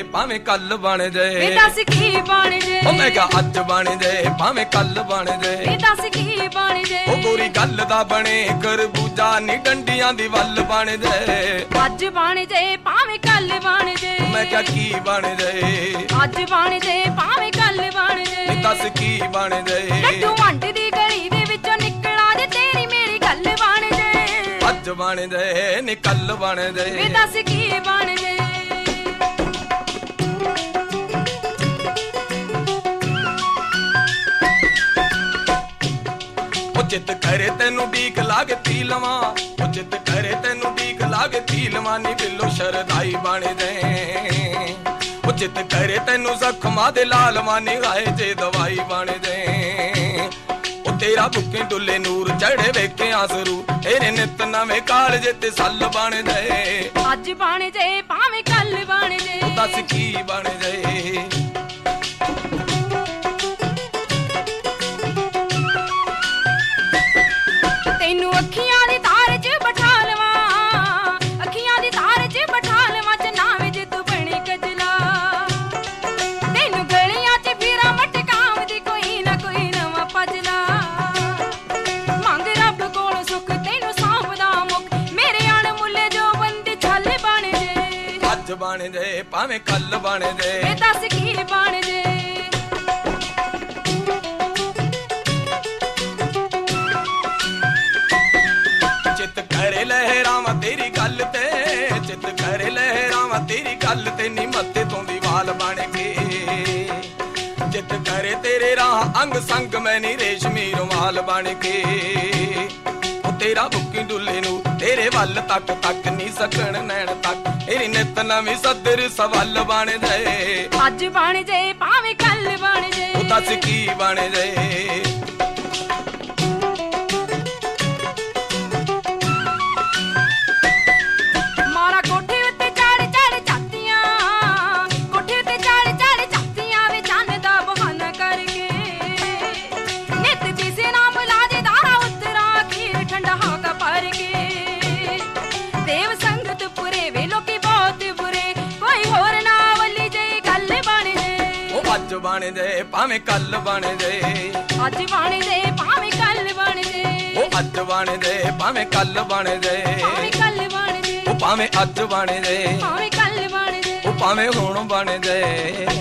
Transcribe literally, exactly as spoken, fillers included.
ਭਾਵੇਂ ਕੱਲ ਬਣ ਜਾਏ। ਵੇ ਦੱਸ ਕੀ ਬਣ ਜੇ, ਉਹ ਮੈਂ ਕਿਹਾ ਅੱਜ ਬਣ ਜਾਏ ਭਾਵੇਂ ਕੱਲ ਬਣ ਜਾਏ। ਵੇ ਦੱਸ ਕੀ ਬਣ ਜੇ, ਉਹ ਗੋਰੀ ਗੱਲ ਦਾ ਬਣੇ ਖਰਬੂਜਾ ਨੀ ਡੰਡੀਆਂ ਦੀ ਵੱਲ ਬਣ ਜਾਏ। ਅੱਜ ਬਣ ਜੇ ਭਾਵੇਂ ਕੱਲ ਬਣ ਜੇ। ਮੈਂ ਕਿਹਾ ਕੀ ਬਣ ਜਾਏ, ਅੱਜ ਬਣ ਜੇ ਭਾਵੇਂ ਕੱਲ ਬਣ ਜੇ। ਨੀ ਦੱਸ ਕੀ ਬਣ ਜਾਏ। ਲੱਡੂ ਵੰਡ ਦੀ ਗਲੀ ਦੇ ਵਿੱਚੋਂ ਨਿਕਲਾ ਜੇ ਤੇਰੀ ਮੇਰੀ ਗੱਲ ਬਣ ਜੇ। ਅੱਜ ਬਣ ਜਾਏ ਨੀ ਕੱਲ ਬਣ ਜਾਏ। ਵੇ ਦੱਸ ਕੀ ਬਣ ਜੇ। ਚਿੱਤ ਕਰੇ ਤੈਨੂੰ ਡੀਕ ਲਾਗੇ ਪੀ ਲਵਾਂ, ਉਹ ਚਿੱਤ ਕਰੇ ਤੈਨੂੰ ਡੀਕ ਲਾਗੇ ਪੀ ਲਵਾਂ ਨੀ ਬਿੱਲੋ ਸ਼ਰਦਾਈ ਬਣ ਜਾਏ। ਉਹ ਚਿੱਤ ਕਰੇ ਤੈਨੂੰ ਜ਼ਖਮਾਂ ਦੇ ਲਾਲ ਮਾਨੀ ਆਏ ਜੇ ਦਵਾਈ ਬਣ ਜਾਏ। ਉਹ ਤੇਰਾ ਬੁੱਕੇ ਡੁੱਲੇ ਨੂਰ ਚੜੇ ਵੇਖਿਆ ਜ਼ਰੂਰ ਤੇਰੇ ਨਿਤ ਨਵੇਂ ਕਾਲਜੇ ਤੇ ਸੱਲ ਬਣ ਜਾਏ। ਅੱਜ ਬਣ ਜੇ ਭਾਵੇਂ ਕੱਲ ਬਣ ਜੇ। ਉਹ ਦੱਸ ਕੀ ਬਣ ਜਾਏ। ਤੈਨੂੰ ਅੱਖੀਆਂ ਦੀ ਤਾਰ 'ਚ ਬਿਠਾ ਲਵਾਂ, ਅੱਖੀਆਂ ਦੀ ਤਾਰ 'ਚ ਬਿਠਾ ਲਵਾਂ ਚਨਾਵੇ ਜੇ ਤੂੰ ਬਣੀ ਕਜਲਾ। ਤੈਨੂੰ ਗਲੀਆਂ 'ਚ ਫਿਰਾਂ ਮਟਕਾਉਂਦੀ ਕੋਈ ਨਾ ਕੋਈ ਨਵਾਂ ਪਜਲਾ। ਮੰਗ ਰੱਬ ਕੋਲੋਂ ਸੁੱਖ ਤੈਨੂੰ ਸੌਂਪਦਾ ਮੁੱਖ ਮੇਰੇ ਅਣਮੁੱਲੇ ਜੋ ਬੰਦੀ ਛੱਲ ਬਣ ਜੇ। ਅੱਜ ਬਣ ਜਾਏ ਭਾਵੇਂ ਕੱਲ ਬਣ ਜਾਏ। ਵੇ ਦੱਸ ਕੀ ਬਣ ਜੇ। ਚਿੱਤ ਕਰੇ ਲਹਿਰਾਵਾਂ ਤੇਰੀ ਗੱਲ ਤੇ, ਚਿੱਤ ਕਰੇ ਲਹਿਰਾਵਾਂ ਤੇਰੀ ਗੱਲ ਤੇ ਨੀ ਮੱਥੇ ਤੋਂ ਦੀ ਵਾਲ ਬਣ ਕੇ। ਚਿੱਤ ਕਰੇ ਤੇਰੇ ਰਾਹ ਅੰਗ ਸੰਗ ਮੈਂ ਨੀ ਰੇਸ਼ਮੀ ਰੁਮਾਲ ਬਣ ਕੇ। ਉਹ ਤੇਰਾ ਬੁੱਕੀ ਡੁੱਲੇ ਨੂੰ ਤੇਰੇ ਵੱਲ ਤੱਕ ਤੱਕ ਨੀ ਸਕਣ ਨੈਣ ਤੱਕ ਤੇਰੀ ਨਿਤ ਨਵੀਂ ਸੱਦਰ ਸਵਾਲ ਬਣ ਜਾਏ। ਅੱਜ ਬਣ ਜੇ ਭਾਵੇਂ ਕੱਲ ਬਣ ਜੇ। ਉਹ ਦੱਸ ਕੀ ਬਣ ਜਾਏ। ਮਾਰਾ ਕੋਠੇ ਉੱਤੇ ਚੜ ਚੜ ਝਾਤੀਆਂ, ਕੋਠੇ ਉੱਤੇ ਚੜ ਚੜ ਝਾਤੀਆਂ ਵੇ ਚੰਨ ਦਾ ਬਹਾਨਾ ਕਰਕੇ। ਨਿੱਤ ਦਿਸੇ ਨਾ ਮਿਲਾ ਦੇ ਦਾਰਾ ਉਤਰਾ ਖੀਰ ਠੰਡਾ ਹੋਗਾ ਭਰ ਕੇ। ਦੇਵ ਸੰਗਤ ਪੁਰੇ ਵੇ ਲੋਕੀ ਬਹੁਤ ਬੁਰੇ ਕੋਈ ਹੋਰ ਨਾ ਵੱਲੀ ਜੇ ਗੱਲ ਬਣ ਜੇ। ਉਹ ਅੱਜ ਬਣ ਜਾਏ ਭਾਵੇਂ ਕੱਲ ਬਣ ਜਾਏ। ਅੱਜ ਬਣ ਜੇ ਭਾਵੇਂ ਕੱਲ ਬਣ ਜੇ। ਉਹ ਅੱਜ ਬਣ ਜਾਏ ਭਾਵੇਂ ਕੱਲ ਬਣ ਜਾਏ। ਭਾਵੇਂ ਕੱਲ ਬਣ ਜੇ। ਉਹ ਭਾਵੇਂ ਅੱਜ ਬਣ ਜਾਏ। ਭਾਵੇਂ ਕੱਲ ਬਣ ਜੇ। ਉਹ ਭਾਵੇਂ ਹੁਣ ਬਣ ਜਾਏ।